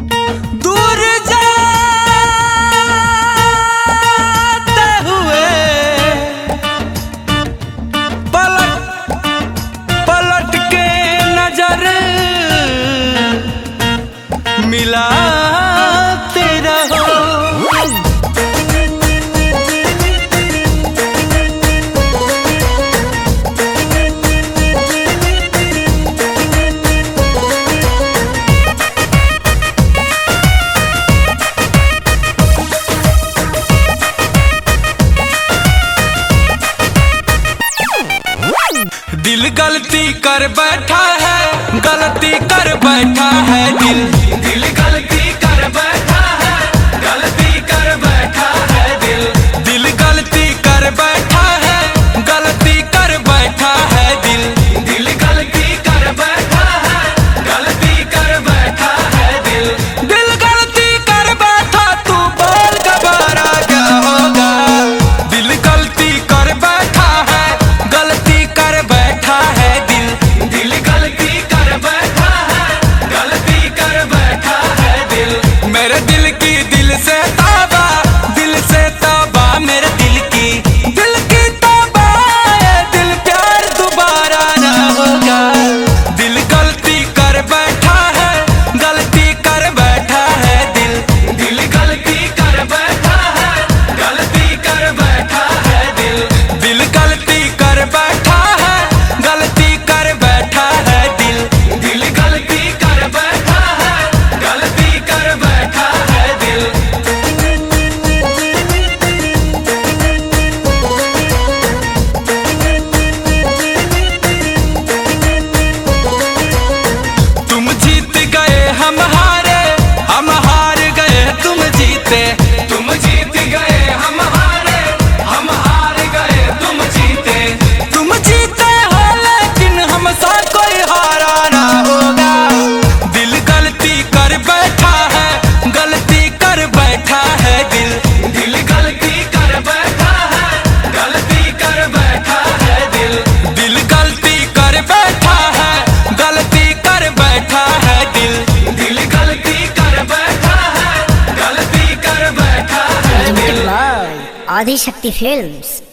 दूर जाते हुए पलट पलट के नजर मिलाते रहो। दिल गलती कर बैठा है, गलती कर बैठा है दिल। दिल गलती कर बैठा है, गलती कर बैठा है दिल। दिल गलती कर बैठा है, गलती कर बैठा है दिल। दिल गलती कर बैठा है, गलती कर बैठा है दिल। दिल गलती कर बैठा, तू बोल दोबारा क्या होगा। दिल गलती कर बैठा है, गलती कर बैठा है दिल। दिल गलती कर बैठा है, गलती कर बैठा है दिल। मेरे दिल की दिल से तौबा, दिल से तौबा मेरे दिल की तौबा है। दिल प्यार दोबारा ना होगा। दिल गलती कर बैठा है, गलती कर बैठा है दिल। दिल गलती कर बैठा है, गलती कर बैठा है दिल। दिल गलती कर बैठा है, गलती कर बैठा है दिल। दिल गलती कर बैठा है, गलती कर बैठा है दिल। तुम जीत गए हम हारे, हम हार गए तुम जीते। तुम जीत गए हम हारे, हम हार गए तुम जीते। तुम जीते हो लेकिन हमसा कोई हारा ना होगा। दिल गलती कर बैठा है, गलती कर बैठा है दिल। दिल गलती कर बैठा है, गलती कर बैठा है दिल। दिल गलती कर बैठा है, गलती कर बैठा है दिल। दिल गलती कर बैठा है, गलती कर बैठा है दिल। आदिशक्ति फिल्म्स।